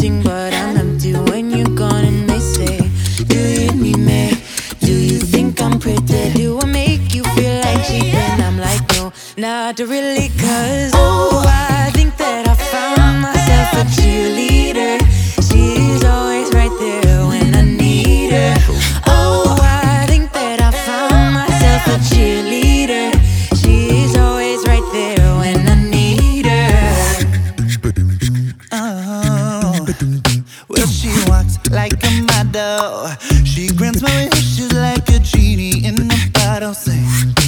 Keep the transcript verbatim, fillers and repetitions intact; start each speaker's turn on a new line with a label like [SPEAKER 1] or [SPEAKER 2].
[SPEAKER 1] tempting, but I'm empty when you're gone. And they say, do you need me? Do you think I'm pretty? Do I make you feel like cheap? And I'm like, no, not really. Cause oh, I think that I found myself a cheerleader. She's always right there when I need her. Oh, I think that I found myself a cheerleader. She's always right there when I need her.
[SPEAKER 2] Oh, well, she walks like a model. She grants my wishes like a genie in a bottle. Say